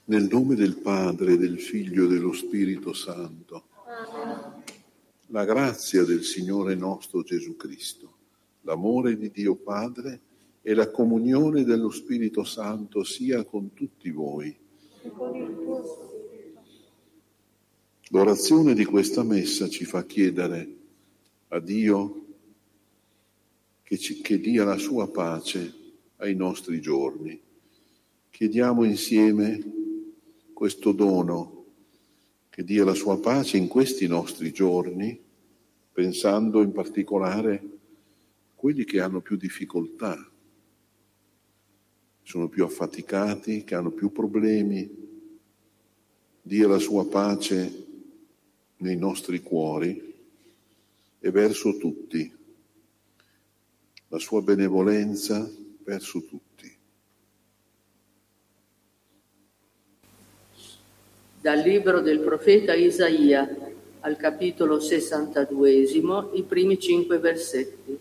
Nel nome del Padre, del Figlio e dello Spirito Santo. Amen. La grazia del Signore nostro Gesù Cristo, l'amore di Dio Padre e la comunione dello Spirito Santo sia con tutti voi. E con il tuo spirito. L'orazione di questa messa ci fa chiedere a Dio che dia la sua pace ai nostri giorni. Chiediamo insieme questo dono, che dia la sua pace in questi nostri giorni, pensando in particolare a quelli che hanno più difficoltà, sono più affaticati, che hanno più problemi. Dia la sua pace nei nostri cuori e verso tutti, la sua benevolenza verso tutti. Dal libro del profeta Isaia, al capitolo 62, i primi 5 versetti.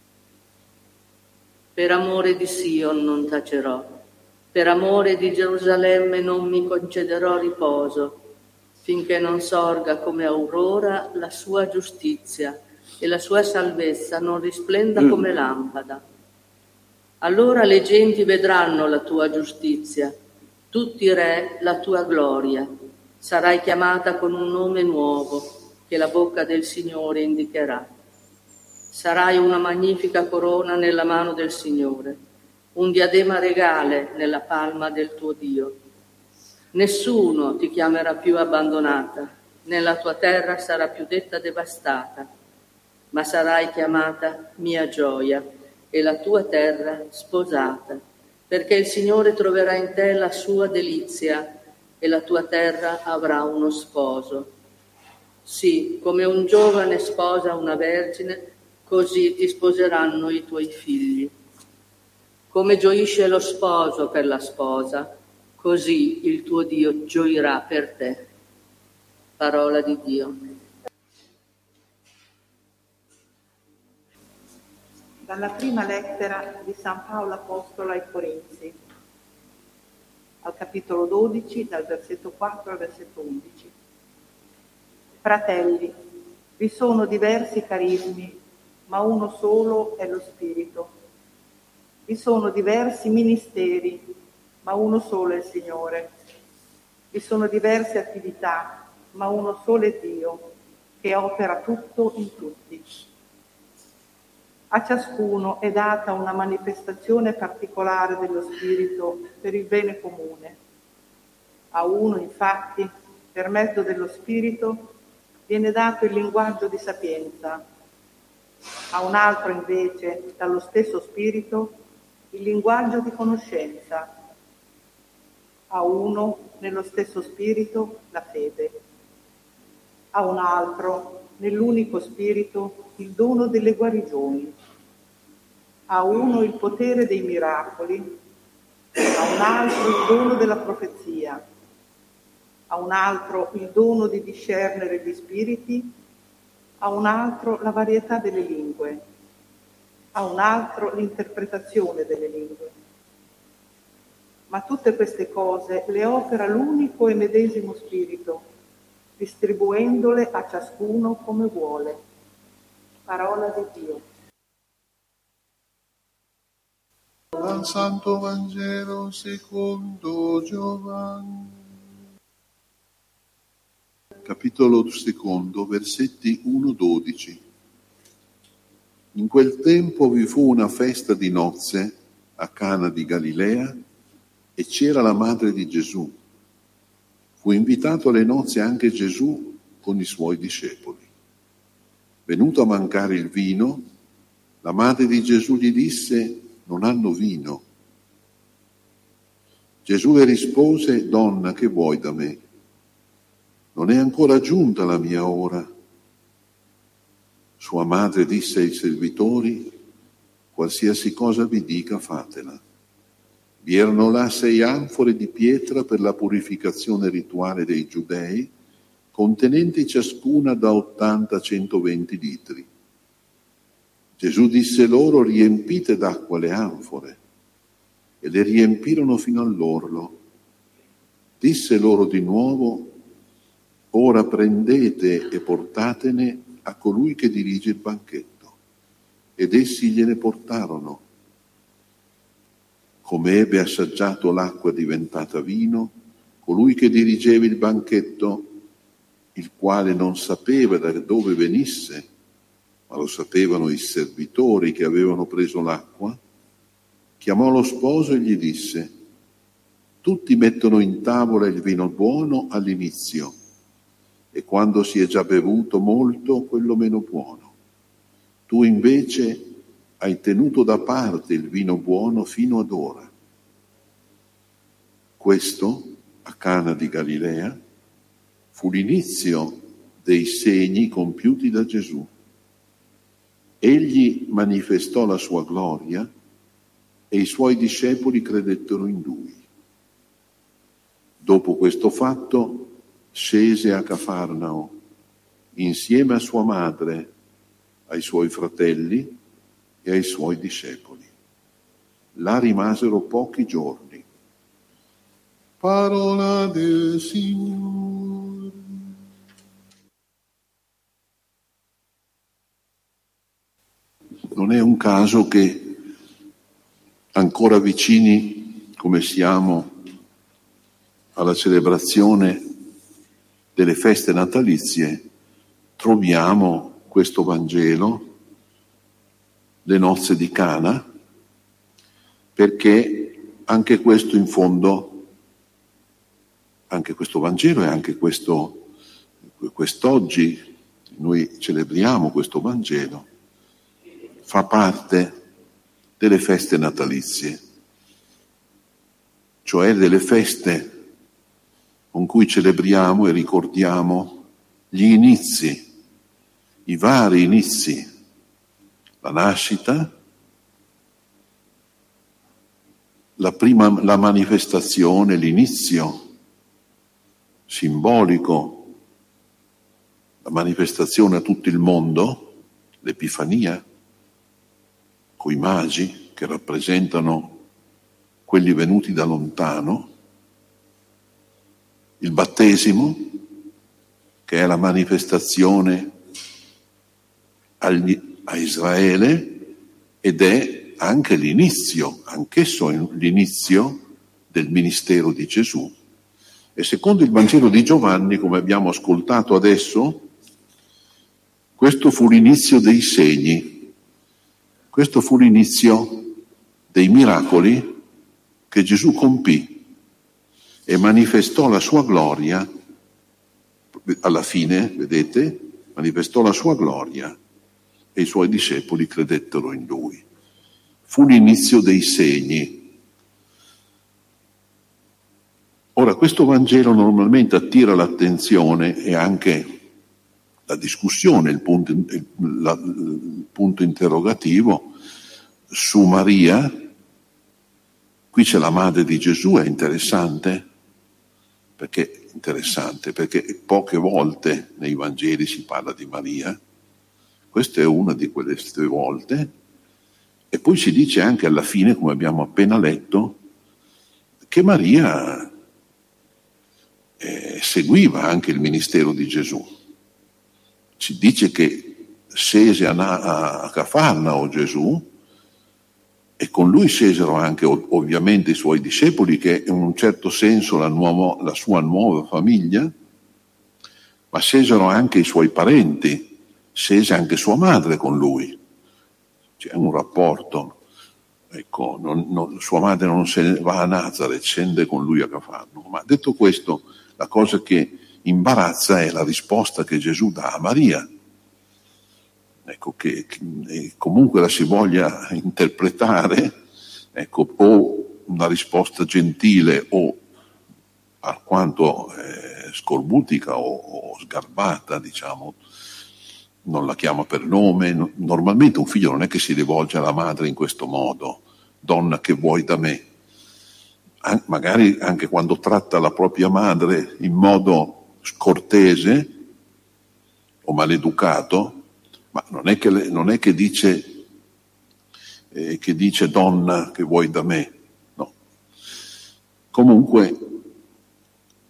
Per amore di Sion non tacerò, per amore di Gerusalemme non mi concederò riposo, finché non sorga come aurora la sua giustizia e la sua salvezza non risplenda come lampada. Allora le genti vedranno la tua giustizia, tutti i re la tua gloria. Sarai chiamata con un nome nuovo che la bocca del Signore indicherà. Sarai una magnifica corona nella mano del Signore, un diadema regale nella palma del tuo Dio. Nessuno ti chiamerà più abbandonata, nella tua terra sarà più detta devastata, ma sarai chiamata mia gioia e la tua terra sposata, perché il Signore troverà in te la sua delizia e la tua terra avrà uno sposo. Sì, come un giovane sposa una vergine, così ti sposeranno i tuoi figli. Come gioisce lo sposo per la sposa, così il tuo Dio gioirà per te. Parola di Dio. Dalla prima lettera di San Paolo Apostolo ai Corinzi, al capitolo 12, dal versetto 4 al versetto 11. Fratelli, vi sono diversi carismi, ma uno solo è lo Spirito. Vi sono diversi ministeri, ma uno solo è il Signore. Vi sono diverse attività, ma uno solo è Dio, che opera tutto in tutti. A ciascuno è data una manifestazione particolare dello Spirito per il bene comune. A uno, infatti, per mezzo dello Spirito, viene dato il linguaggio di sapienza. A un altro, invece, dallo stesso Spirito, il linguaggio di conoscenza. A uno, nello stesso Spirito, la fede. A un altro, nell'unico Spirito, il dono delle guarigioni. A uno il potere dei miracoli, a un altro il dono della profezia, a un altro il dono di discernere gli spiriti, a un altro la varietà delle lingue, a un altro l'interpretazione delle lingue. Ma tutte queste cose le opera l'unico e medesimo Spirito, distribuendole a ciascuno come vuole. Parola di Dio. Dal Santo Vangelo secondo Giovanni. Capitolo 2, versetti 1-12. In quel tempo vi fu una festa di nozze a Cana di Galilea e c'era la madre di Gesù. Fu invitato alle nozze anche Gesù con i suoi discepoli. Venuto a mancare il vino, la madre di Gesù gli disse: non hanno vino. Gesù le rispose: donna, che vuoi da me? Non è ancora giunta la mia ora. Sua madre disse ai servitori: qualsiasi cosa vi dica, fatela. Vi erano là 6 anfore di pietra per la purificazione rituale dei giudei, contenenti ciascuna da 80 a 120 litri. Gesù disse loro: riempite d'acqua le anfore, e le riempirono fino all'orlo. Disse loro di nuovo: ora prendete e portatene a colui che dirige il banchetto. Ed essi gliene portarono. Come ebbe assaggiato l'acqua diventata vino, colui che dirigeva il banchetto, il quale non sapeva da dove venisse, ma lo sapevano i servitori che avevano preso l'acqua, chiamò lo sposo e gli disse: tutti mettono in tavola il vino buono all'inizio, e quando si è già bevuto molto, quello meno buono. Tu invece hai tenuto da parte il vino buono fino ad ora. Questo, a Cana di Galilea, fu l'inizio dei segni compiuti da Gesù. Egli manifestò la sua gloria e i suoi discepoli credettero in lui. Dopo questo fatto scese a Cafarnao insieme a sua madre, ai suoi fratelli e ai suoi discepoli. Là rimasero pochi giorni. Parola del Signore. Non è un caso che ancora vicini come siamo alla celebrazione delle feste natalizie troviamo questo Vangelo, le nozze di Cana, perché anche questo in fondo, anche questo Vangelo e anche quest'oggi noi celebriamo questo Vangelo, fa parte delle feste natalizie, cioè delle feste con cui celebriamo e ricordiamo gli inizi, i vari inizi, la nascita, la manifestazione, l'inizio simbolico, la manifestazione a tutto il mondo, l'Epifania, coi magi che rappresentano quelli venuti da lontano, il battesimo, che è la manifestazione a Israele ed è anche l'inizio, anch'esso è l'inizio del ministero di Gesù. E secondo il Vangelo di Giovanni, come abbiamo ascoltato adesso, questo fu l'inizio dei segni, questo fu l'inizio dei miracoli che Gesù compì e manifestò la sua gloria. Alla fine, vedete, manifestò la sua gloria e i suoi discepoli credettero in lui. Fu l'inizio dei segni. Ora, questo Vangelo normalmente attira l'attenzione e anche la discussione, il punto interrogativo su Maria. Qui c'è la madre di Gesù, è interessante perché poche volte nei Vangeli si parla di Maria. Questa è una di queste volte. E poi si dice anche alla fine, come abbiamo appena letto, che Maria seguiva anche il ministero di Gesù. Si dice che scese a Cafarnao Gesù e con lui scesero anche ovviamente i suoi discepoli, che in un certo senso la sua nuova famiglia, ma scesero anche i suoi parenti. Scese anche sua madre con lui. C'è un rapporto. Ecco, sua madre non se ne va a Nazareth, scende con lui a Cafarnao. Ma detto questo, la cosa che imbarazza è la risposta che Gesù dà a Maria. Ecco, che comunque la si voglia interpretare, ecco, o una risposta gentile o alquanto scorbutica o sgarbata, diciamo. Non la chiama per nome. Normalmente un figlio non è che si rivolge alla madre in questo modo: donna, che vuoi da me? Magari anche quando tratta la propria madre in modo scortese o maleducato, ma non è che dice donna, che vuoi da me? No. Comunque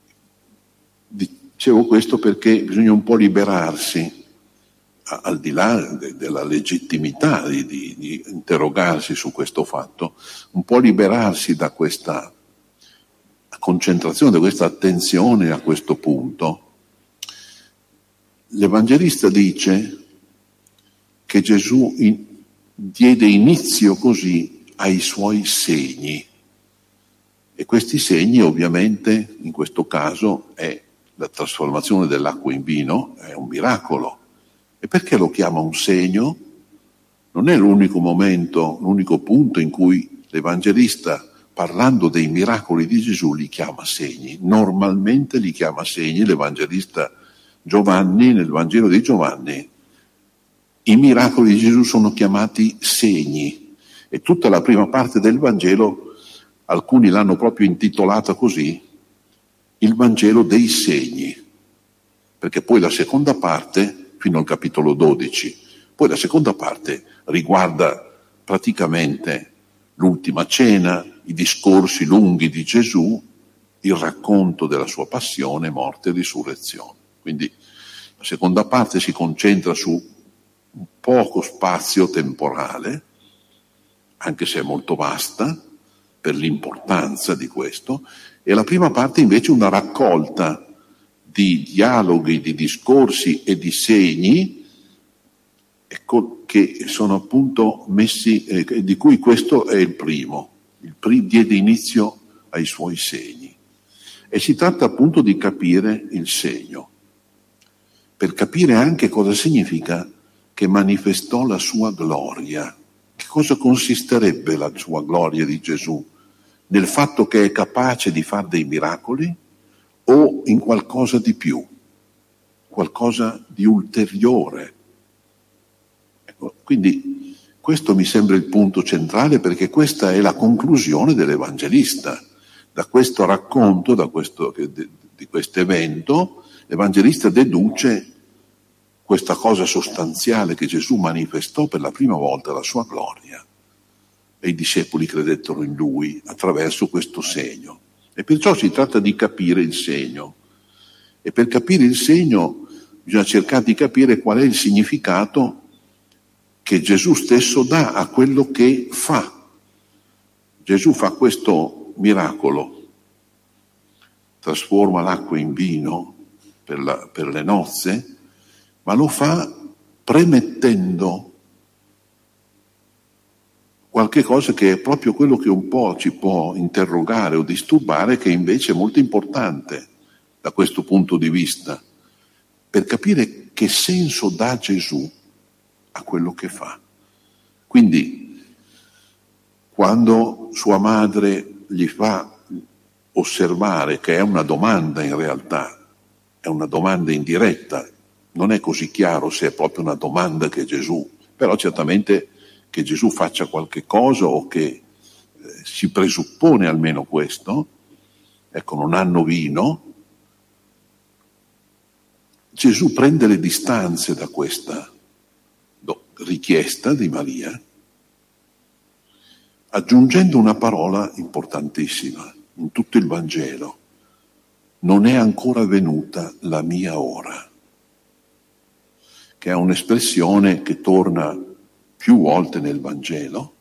Dicevo questo perché bisogna un po' liberarsi, al di là della legittimità di interrogarsi su questo fatto, un po' liberarsi da questa concentrazione, da questa attenzione a questo punto. L'Evangelista dice che Gesù diede inizio così ai suoi segni, e questi segni ovviamente in questo caso è la trasformazione dell'acqua in vino, è un miracolo. E perché lo chiama un segno? Non è l'unico momento, l'unico punto in cui l'Evangelista, parlando dei miracoli di Gesù, li chiama segni. Normalmente li chiama segni l'Evangelista Giovanni, nel Vangelo di Giovanni. I miracoli di Gesù sono chiamati segni, e tutta la prima parte del Vangelo, alcuni l'hanno proprio intitolata così, il Vangelo dei segni, perché poi la seconda parte, fino al capitolo 12, poi la seconda parte riguarda praticamente l'ultima cena, i discorsi lunghi di Gesù, il racconto della sua passione, morte e risurrezione. Quindi la seconda parte si concentra su un poco spazio temporale, anche se è molto vasta per l'importanza di questo, e la prima parte invece una raccolta di dialoghi, di discorsi e di segni, ecco, che sono appunto messi, di cui questo è il primo. Diede inizio ai suoi segni. E si tratta appunto di capire il segno, per capire anche cosa significa che manifestò la sua gloria. Che cosa consisterebbe la sua gloria di Gesù? Nel fatto che è capace di fare dei miracoli o in qualcosa di più, qualcosa di ulteriore? Ecco, quindi questo mi sembra il punto centrale, perché questa è la conclusione dell'Evangelista. Da questo racconto, di questo evento, l'Evangelista deduce questa cosa sostanziale, che Gesù manifestò per la prima volta la sua gloria, e i discepoli credettero in lui attraverso questo segno. E perciò si tratta di capire il segno. E per capire il segno bisogna cercare di capire qual è il significato che Gesù stesso dà a quello che fa. Gesù fa questo miracolo, trasforma l'acqua in vino per le nozze, ma lo fa premettendo qualche cosa che è proprio quello che un po' ci può interrogare o disturbare, che invece è molto importante da questo punto di vista, per capire che senso dà Gesù a quello che fa. Quindi, quando sua madre gli fa osservare che è una domanda, in realtà è una domanda indiretta, non è così chiaro se è proprio una domanda che Gesù, però certamente che Gesù faccia qualche cosa, o che si presuppone almeno questo. Ecco, non hanno vino. Gesù prende le distanze da questa richiesta di Maria, aggiungendo una parola importantissima in tutto il Vangelo: non è ancora venuta la mia ora, che è un'espressione che torna più volte nel Vangelo,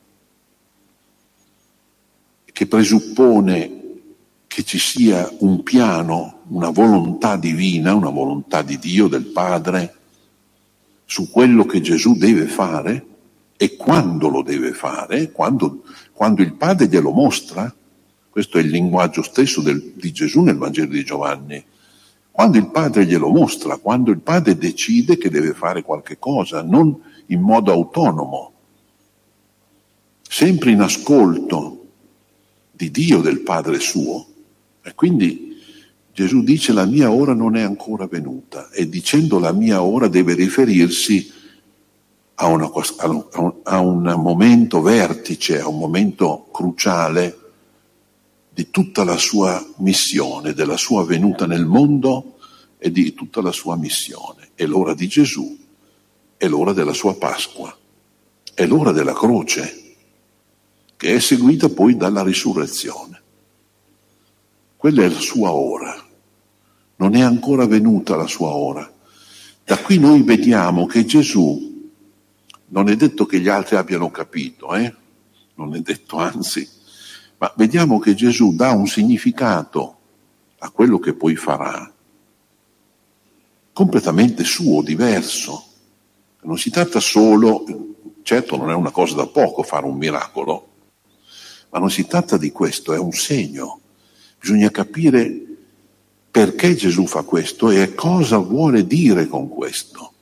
che presuppone che ci sia un piano, una volontà divina, una volontà di Dio, del Padre, su quello che Gesù deve fare e quando lo deve fare, quando il Padre glielo mostra. Questo è il linguaggio stesso di Gesù nel Vangelo di Giovanni. Quando il Padre glielo mostra, quando il Padre decide che deve fare qualche cosa, non in modo autonomo, sempre in ascolto di Dio, del Padre suo. E quindi Gesù dice: la mia ora non è ancora venuta, e dicendo la mia ora deve riferirsi a un momento vertice, a un momento cruciale di tutta la sua missione, della sua venuta nel mondo e di tutta la sua missione. È l'ora di Gesù, è l'ora della sua Pasqua, è l'ora della croce, che è seguita poi dalla risurrezione. Quella è la sua ora. non è ancora venuta la sua ora. Da qui noi vediamo che Gesù, non è detto che gli altri abbiano capito, non è detto, anzi, ma vediamo che Gesù dà un significato a quello che poi farà, completamente suo, diverso. Non si tratta solo, certo non è una cosa da poco fare un miracolo, ma non si tratta di questo, è un segno. Bisogna capire perché Gesù fa questo e cosa vuole dire con questo.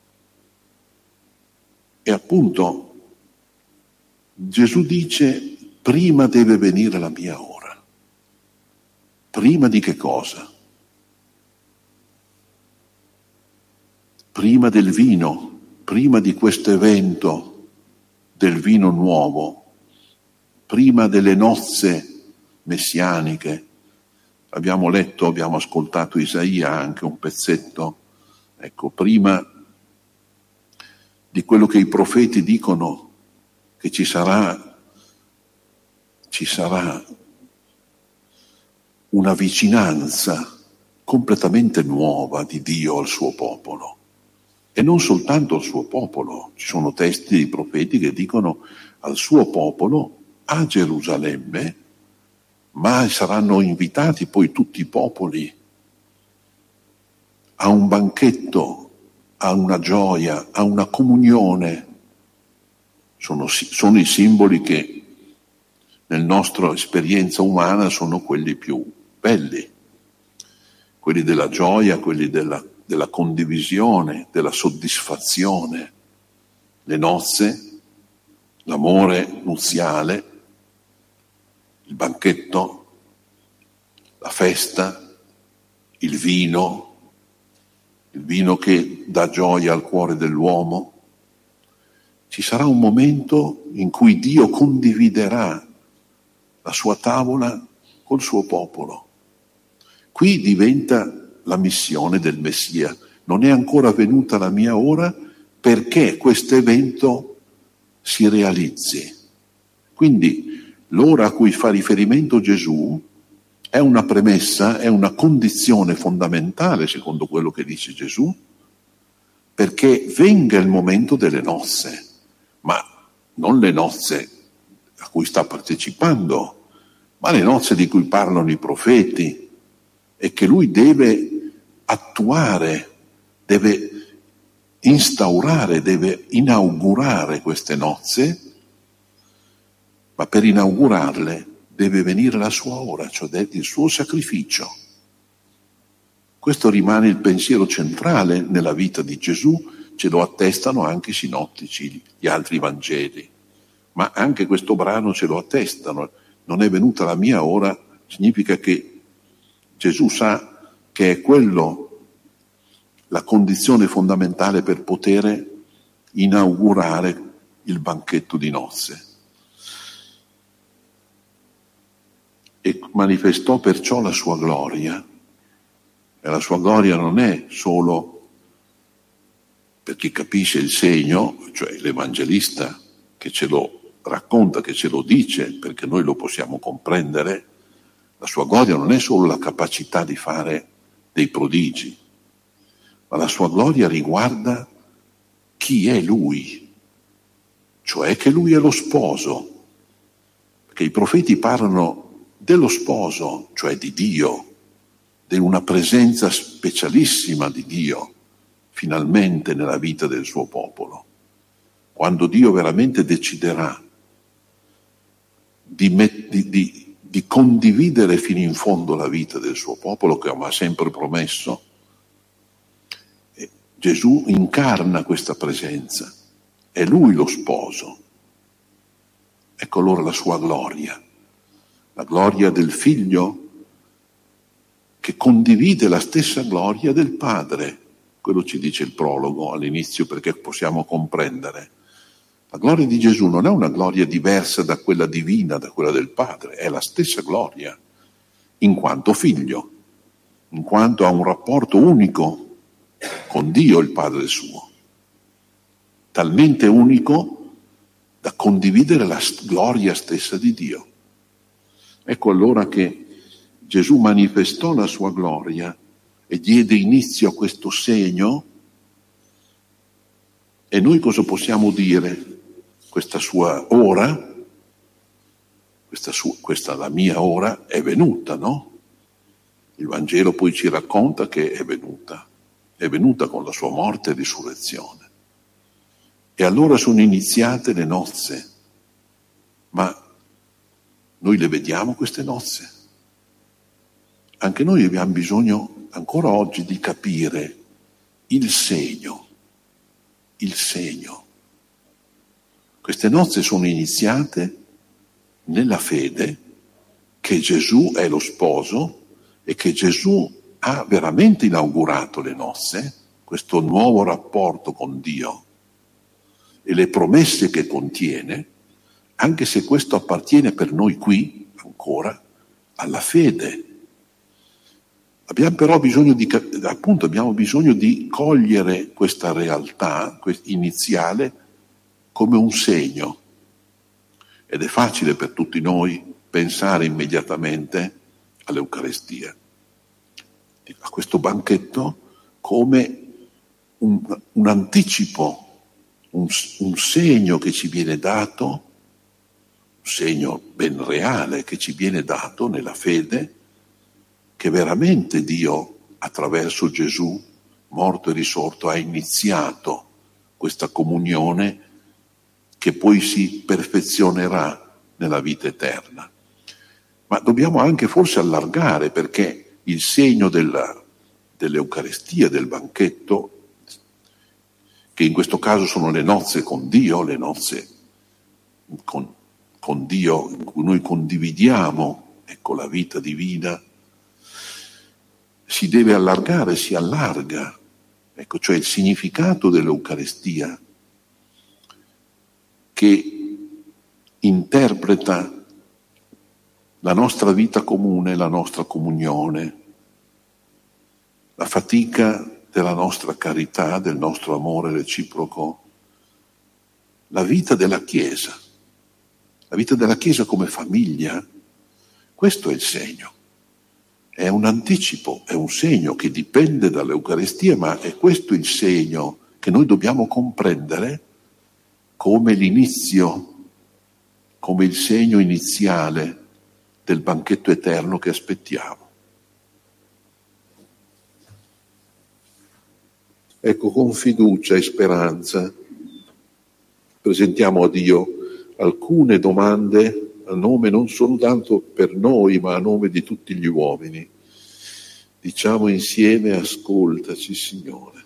E appunto Gesù dice: prima deve venire la mia ora. Prima di che cosa? Prima del vino, prima di questo evento del vino nuovo, prima delle nozze messianiche. Abbiamo letto, abbiamo ascoltato Isaia anche un pezzetto, ecco, prima di quello che i profeti dicono, che ci sarà una vicinanza completamente nuova di Dio al suo popolo. E non soltanto al suo popolo, ci sono testi di profeti che dicono al suo popolo, a Gerusalemme, ma saranno invitati poi tutti i popoli a un banchetto, a una gioia, a una comunione. Sono i simboli che nella nostra esperienza umana sono quelli più belli, quelli della gioia, quelli della condivisione, della soddisfazione, le nozze, l'amore nuziale, il banchetto, la festa, il vino che dà gioia al cuore dell'uomo. Ci sarà un momento in cui Dio condividerà la sua tavola col suo popolo. Qui diventa la missione del Messia. Non è ancora venuta la mia ora perché questo evento si realizzi. Quindi l'ora a cui fa riferimento Gesù è una premessa, è una condizione fondamentale, secondo quello che dice Gesù, perché venga il momento delle nozze, ma non le nozze a cui sta partecipando, ma le nozze di cui parlano i profeti, e che lui deve attuare, deve instaurare, deve inaugurare queste nozze, ma per inaugurarle deve venire la sua ora, cioè il suo sacrificio. Questo rimane il pensiero centrale nella vita di Gesù, ce lo attestano anche i sinottici, gli altri Vangeli, ma anche questo brano ce lo attestano. Non è venuta la mia ora, significa che Gesù sa che è quello la condizione fondamentale per poter inaugurare il banchetto di nozze. E manifestò perciò la sua gloria. E la sua gloria non è solo per chi capisce il segno, cioè l'Evangelista che ce lo racconta, che ce lo dice, perché noi lo possiamo comprendere. La sua gloria non è solo la capacità di fare dei prodigi, ma la sua gloria riguarda chi è lui, cioè che lui è lo sposo, perché i profeti parlano dello sposo, cioè di Dio, di una presenza specialissima di Dio, finalmente nella vita del suo popolo. Quando Dio veramente deciderà di condividere fino in fondo la vita del suo popolo, che ha sempre promesso, Gesù incarna questa presenza, è lui lo sposo. Ecco allora la sua gloria, la gloria del figlio che condivide la stessa gloria del padre. Quello ci dice il prologo all'inizio, perché possiamo comprendere. La gloria di Gesù non è una gloria diversa da quella divina, da quella del padre, è la stessa gloria, in quanto figlio, in quanto ha un rapporto unico con Dio, il Padre suo, talmente unico da condividere la gloria stessa di Dio. Ecco allora che Gesù manifestò la sua gloria e diede inizio a questo segno. E noi cosa possiamo dire? Questa sua ora, questa la mia ora è venuta, no? Il Vangelo poi ci racconta che è venuta con la sua morte e risurrezione. E allora sono iniziate le nozze. Ma noi le vediamo queste nozze? Anche noi abbiamo bisogno ancora oggi di capire il segno. Il segno. Queste nozze sono iniziate nella fede che Gesù è lo sposo e che Gesù ha veramente inaugurato le nozze, questo nuovo rapporto con Dio e le promesse che contiene, anche se questo appartiene per noi qui ancora alla fede. Abbiamo però bisogno di cogliere questa realtà iniziale come un segno. Ed è facile per tutti noi pensare immediatamente all'Eucarestia, a questo banchetto come un anticipo, un segno che ci viene dato, un segno ben reale che ci viene dato nella fede, che veramente Dio, attraverso Gesù, morto e risorto, ha iniziato questa comunione che poi si perfezionerà nella vita eterna. Ma dobbiamo anche forse allargare, perché il segno dell'Eucarestia, del banchetto, che in questo caso sono le nozze con Dio, le nozze con Dio in cui noi condividiamo, ecco, la vita divina, si deve allargare, si allarga, ecco, cioè il significato dell'Eucarestia che interpreta la nostra vita comune, la nostra comunione, la fatica della nostra carità, del nostro amore reciproco, la vita della Chiesa come famiglia. Questo è il segno. È un anticipo, è un segno che dipende dall'Eucarestia, ma è questo il segno che noi dobbiamo comprendere come l'inizio, come il segno iniziale del banchetto eterno che aspettiamo. Ecco, con fiducia e speranza presentiamo a Dio alcune domande a nome non soltanto per noi, ma a nome di tutti gli uomini. Diciamo insieme: ascoltaci, Signore.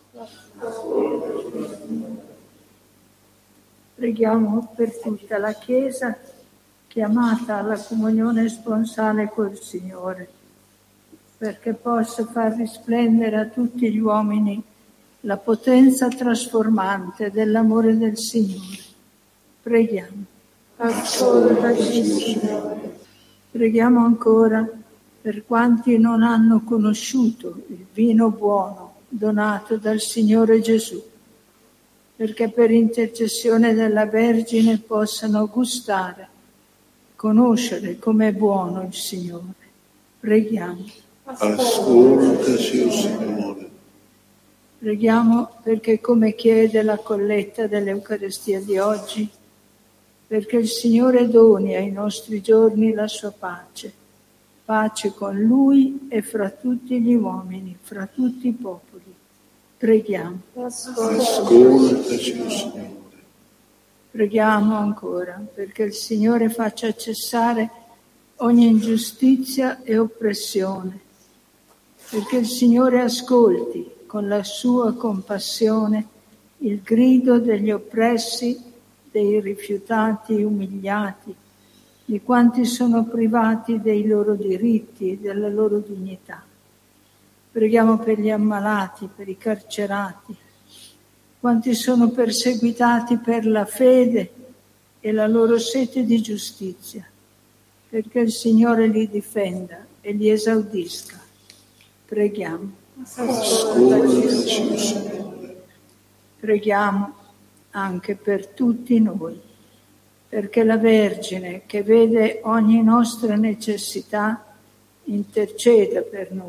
Preghiamo per tutta la Chiesa chiamata alla comunione sponsale col Signore, perché possa far risplendere a tutti gli uomini la potenza trasformante dell'amore del Signore. Preghiamo. Ascoltaci, Signore. Preghiamo ancora per quanti non hanno conosciuto il vino buono donato dal Signore Gesù, perché per intercessione della Vergine possano gustare, conoscere com'è buono il Signore. Preghiamo. Ascoltaci, o Signore. Preghiamo perché, come chiede la colletta dell'Eucarestia di oggi, perché il Signore doni ai nostri giorni la sua pace, pace con Lui e fra tutti gli uomini, fra tutti i popoli. Preghiamo. Ascoltaci, o Signore. Preghiamo ancora perché il Signore faccia cessare ogni ingiustizia e oppressione, perché il Signore ascolti con la sua compassione il grido degli oppressi, dei rifiutati, umiliati, di quanti sono privati dei loro diritti e della loro dignità. Preghiamo per gli ammalati, per i carcerati, quanti sono perseguitati per la fede e la loro sete di giustizia, perché il Signore li difenda e li esaudisca. Preghiamo. Ascoltaci, Signore. Preghiamo anche per tutti noi, perché la Vergine, che vede ogni nostra necessità, interceda per noi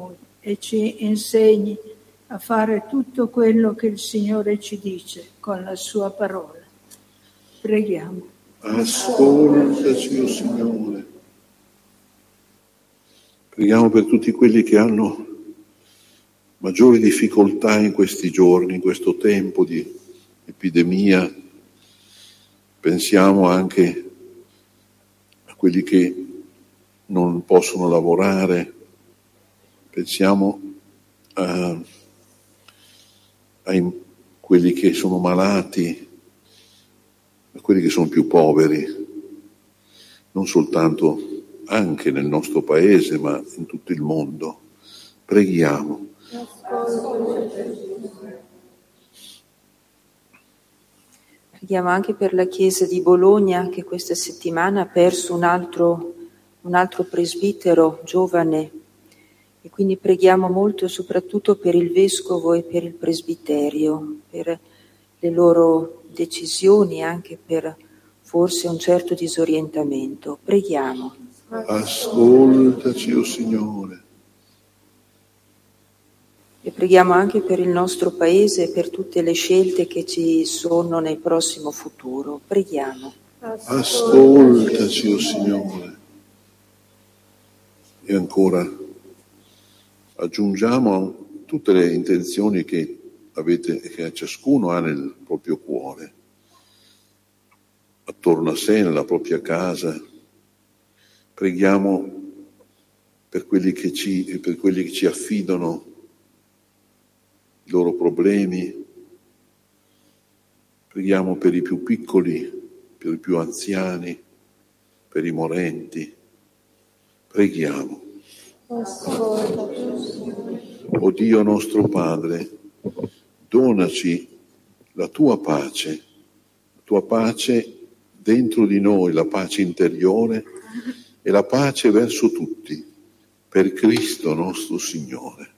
e ci insegni a fare tutto quello che il Signore ci dice con la sua parola. Preghiamo. Ascoltaci, o Signore. Preghiamo per tutti quelli che hanno maggiori difficoltà in questi giorni, in questo tempo di epidemia. Pensiamo anche a quelli che non possono lavorare, pensiamo a quelli che sono malati, a quelli che sono più poveri, non soltanto anche nel nostro paese, ma in tutto il mondo. Preghiamo. Preghiamo anche per la Chiesa di Bologna, che questa settimana ha perso un altro presbitero giovane, e quindi preghiamo molto soprattutto per il Vescovo e per il Presbiterio, per le loro decisioni, anche per forse un certo disorientamento. Preghiamo. Ascoltaci, o Signore. E preghiamo anche per il nostro Paese e per tutte le scelte che ci sono nel prossimo futuro. Preghiamo. Ascoltaci, o Signore. E ancora aggiungiamo tutte le intenzioni che avete, che ciascuno ha nel proprio cuore, attorno a sé, nella propria casa. Preghiamo per quelli che ci affidano i loro problemi. Preghiamo per i più piccoli, per i più anziani, per i morenti. Preghiamo. O Dio nostro Padre, donaci la tua pace dentro di noi, la pace interiore e la pace verso tutti, per Cristo nostro Signore.